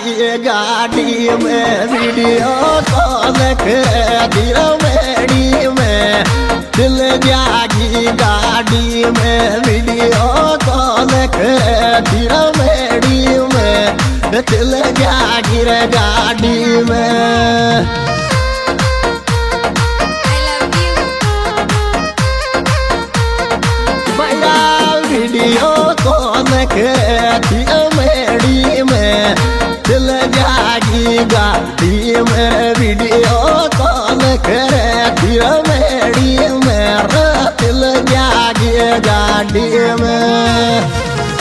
गाड़ी में video call कर दिया मेरी में दिल जागी गाड़ी में वीडियो कॉल कर दिया मेरी में दिल जागी रे गाड़ी में वीडियो कॉल कर मेरी में दिल जागी गाड़ी में वीडियो कॉल कर मेरी में दिल जागी गाड़ी में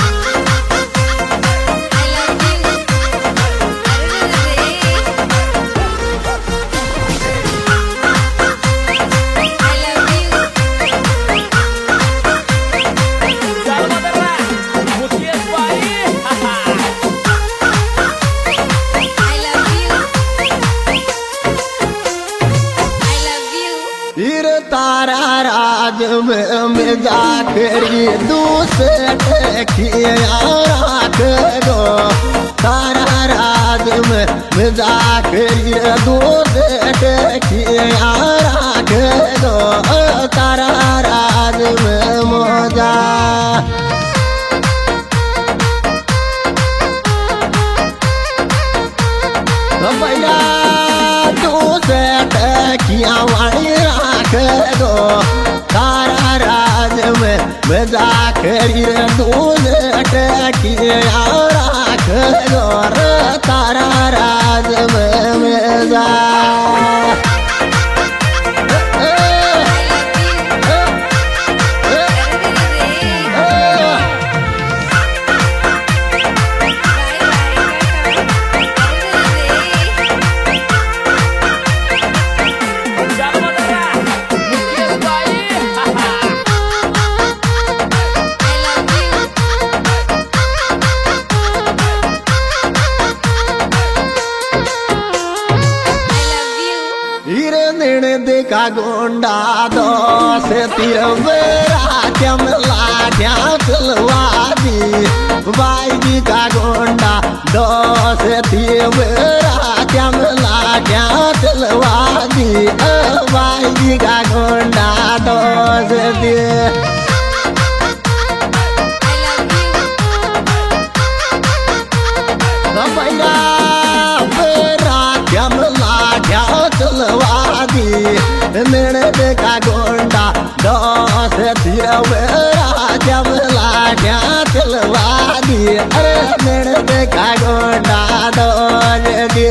तारा राज में जाकरी दूसरे खिया राख गो तारा राज में जाकरी दूसरे खिया राख गो तारा राज में मोजा भैया दूसरे खिया वाली गो तारा राज में जाकरी दूध टकिया राख गो तारा राज में जा देखा गोंडा दोस तिरवेरा चमला क्या चलवादी बाई जी का गोंडा दोस तिरवेरा चमला क्या चलवादी बाई जी का गोंडा दोस भैया बेरा चमला क्या चलवादी मेरे देखा गोंडा दोस तिरवेरा जमला क्या चलवादी अरे मेरे देखा गोंडा दोस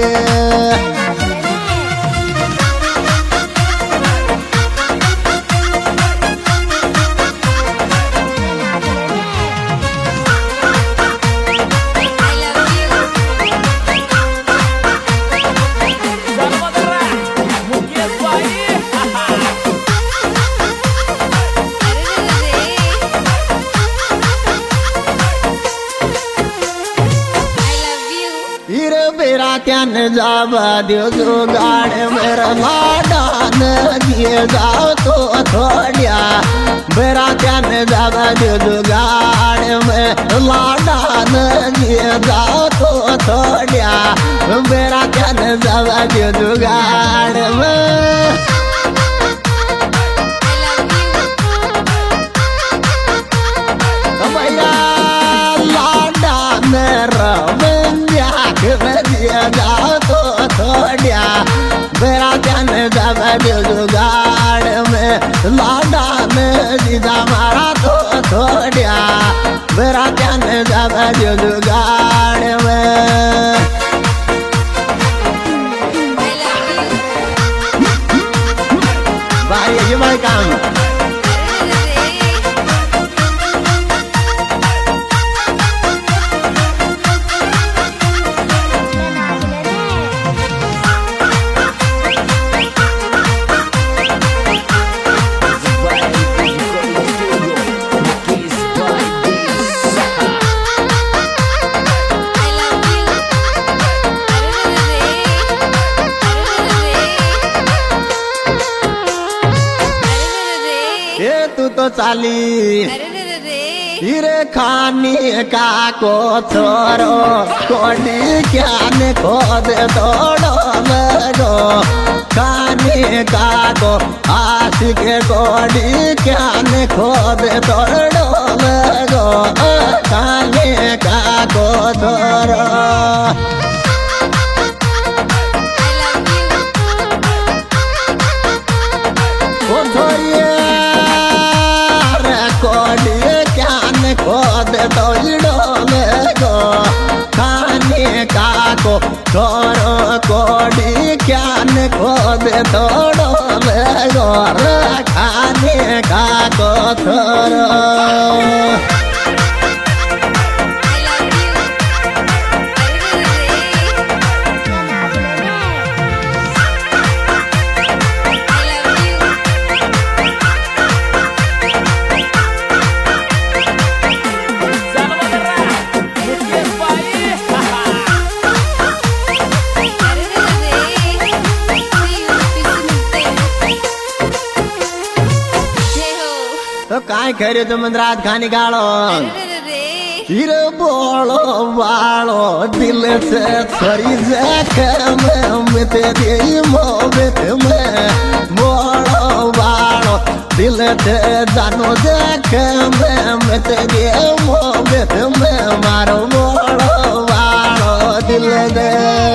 त्यान जावा दियो जुगाड़ मेरा लाडान दिए जाओ तो थोड़िया मेरा त्यान जावा दियो जुगाड़ में लाडान दिए जाओ तो थोड़िया मेरा त्यान जावा दियो जुगाड़ में भैया लाडा मेरा जाओ तो थोड़िया मेरा जान जब जुगाड़ में लाडा में सीधा मारा तो थोड़िया मेरा जान जब जुगाड़ में भाई ये भाई काम तू तो चाली हीरे खानी का को छोरो कोडी क्या ने खोद तोड़ो लगो खानी का को आशिक कोडी क्या ने खोद तोड़ो लगो खानी का को छोरो खोद तोड़ो लगो खाने का को छोरो कोडी क्या न खोद तोड़ो लगो खाने का को छोरो तो काय करे तुम रात खानी गालो फिर बोलो वालो दिल से थोड़ी जख्म में तेरी मोहब्बत में बोलो वालो दिल से जानो जख्म में तेरी मोहब्बत में मारो बोलो वालो दिल दे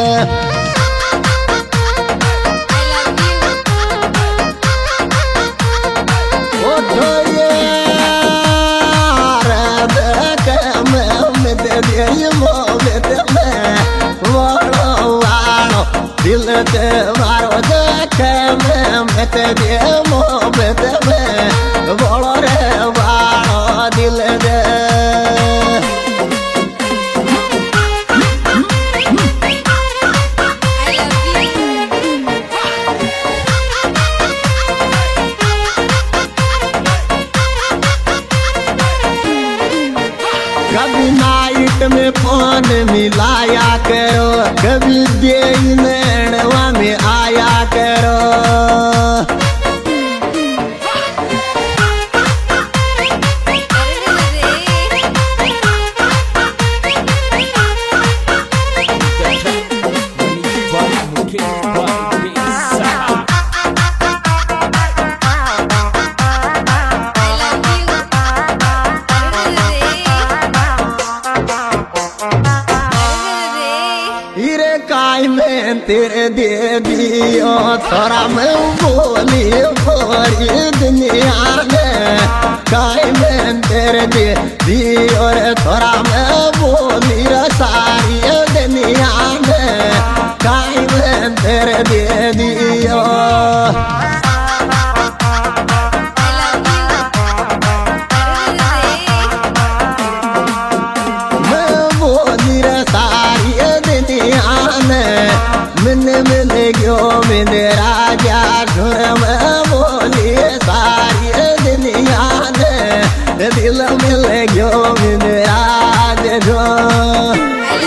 दिल ते मारो देखे मैं तेरे मोहब्बत में बोलो रे वालो दिल दे कभी नाइट में फोन मिलाया करो कभी दिन में आया करो तेरे दे दियो थोड़ा मैं बोली पूरी दुनिया में काई में तेरे दे दियो रे थोड़ा मैं बोली सारी दुनिया में काई में तेरे दे दियो मैं बोली सारी दुनिया में मिल गयो मेरे राजा घुर में बोली सारी दुनिया ने दिल मिल गयो मेरे राजा घुर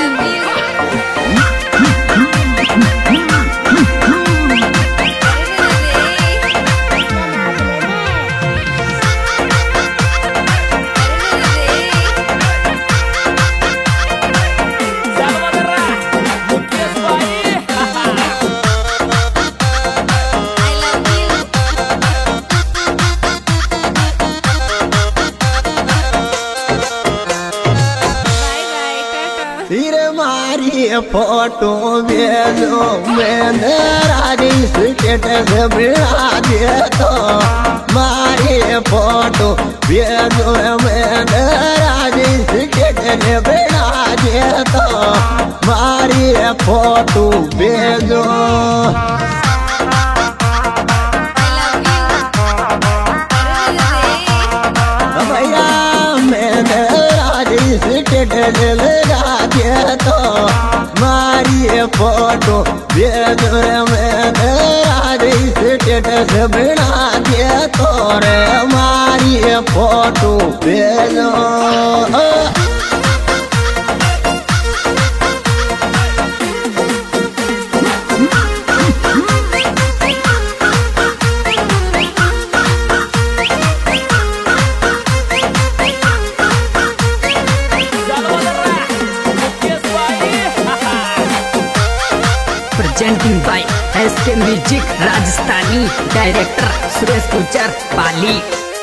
फोटो भेजो मैंने राजी स्टेटस बढ़ा दे तो मारी फोटो भेजो मैंने राजी स्टेटस बढ़ा दे तो मारी फोटो भेजो भैया मैंने राजी स्टेटस लगा दे तो मारी फोटो भेजो मैंने राजी स्टेटस बना दे तो रे मारी फोटो भेजो presenting by SK music Rajasthani director Suresh Gujar Pali.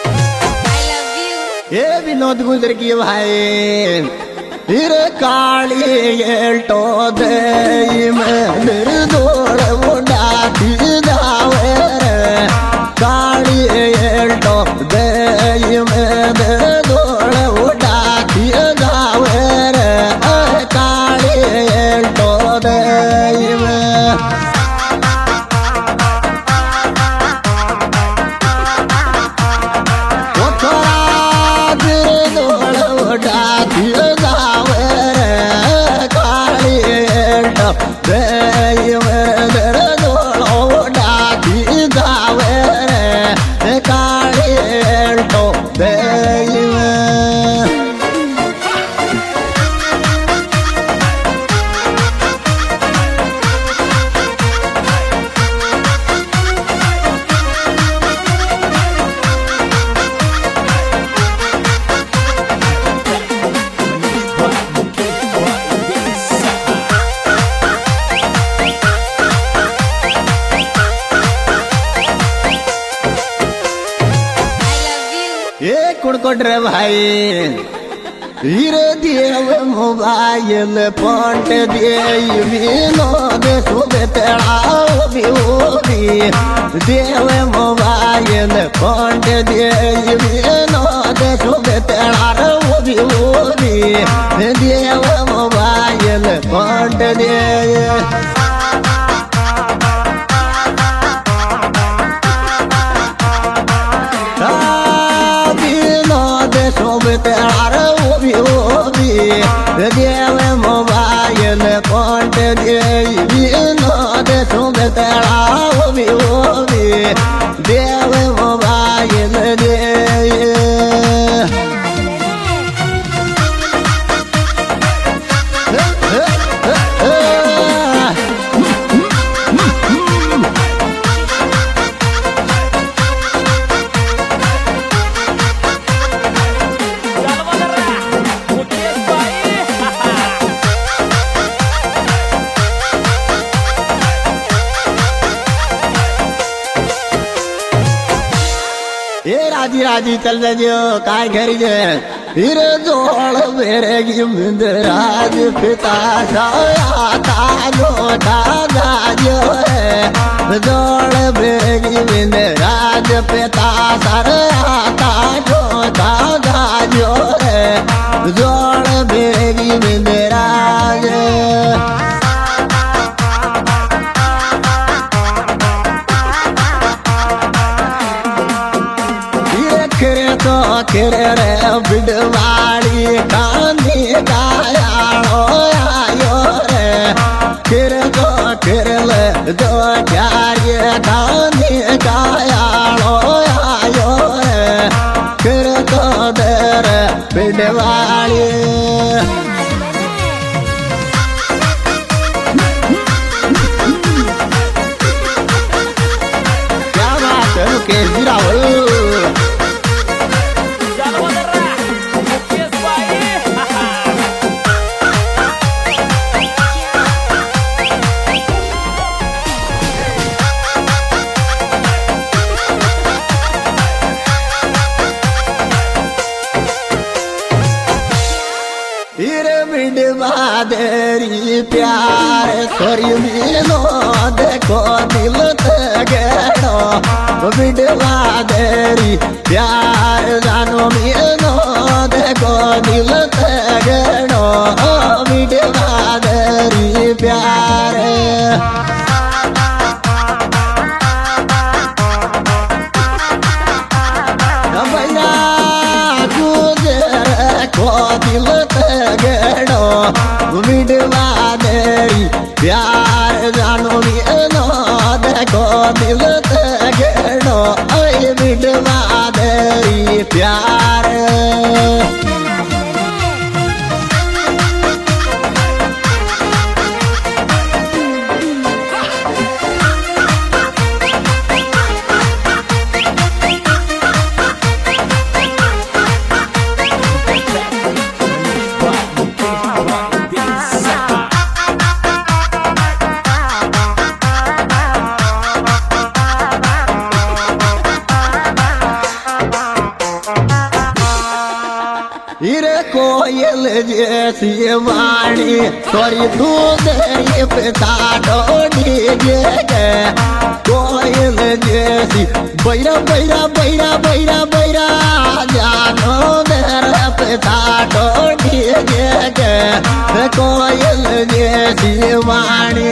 ये विनोद गुजर की भाई फिर काली एल्टो दे में निर्दोड़ उड़ाती जावे रे काली एल्टो दे में निर्दोड़ उड़ाती जावे रे काली एल्टो दे में कुड़कोट रे भाई हीरे देव मोबाइल पंट दे विनोद सुबह तेरा भी देव मोबाइल पंट दे विनोद सुबह तेरा भी देव मोबाइल पंट दे देव मोबाइल पंट दे विनोद सुब तेरा देव मोबाइल दे राजी राजी चल जो काय घरी जे फिर जोड़ मेरे गिंद राज पिता साया जो है जोड़ मेरे गिंद राज पिता सरता जो है जोड़ मेरे गिंद राज किरे रे बिडवाड़ी कानी गायालो आयो रे किरले दो प्यारे कानी गायालो आयो रे किर तो दर बिडवाड़ी क्या बात है मुकेश राहुल देरी प्यार थोड़ी मिलो देखो दिल तगड़ो बिडवा देरी प्यार जानो मिलो देखो दिल तगड़ो बिडवा देरी प्यार दिल तगड़ो बिडवा देरी प्यार जानो मिलो देखो दिल तगड़ो बिडवा देरी प्यार जैसी वाणी तोरी दूध पिता डोडी गे कोयल जैसी बैरा बैरा बैरा बैरा बैरा जानो मेरा पिता डोडी गे कोयल जैसी वाणी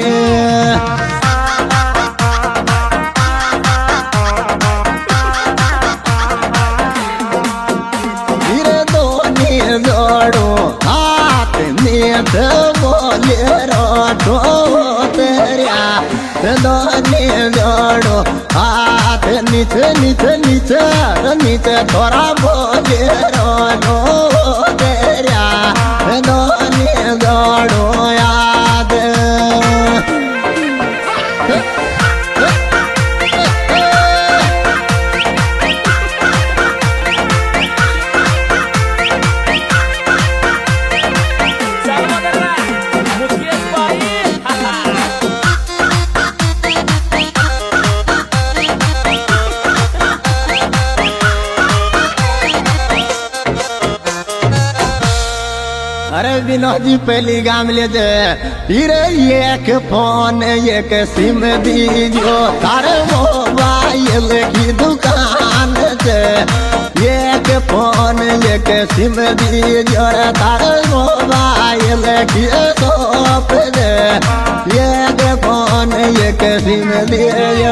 जोड़ो हाथ नीत बोले रोटो तेरा दोने जोड़ो हाथ नीच नीच नीच नीच थोड़ा बोले रोटो तेरा दोने जोड़ो याद अरे विनोद जी पहली गाम ले जे फिर एक फोन एक सिम दीजियो तारे मोबाइल की दुकान से एक फोन एक सिम दीजियो तारे मोबाइल की शॉप से एक फोन एक सिम दीजियो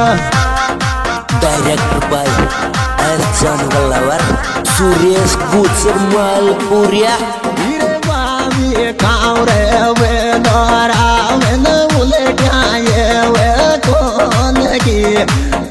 Directed by S. John Galawar, Suresh Butcher Malpuria. कावरे वे दोरा वे न उलटाए वे कौन की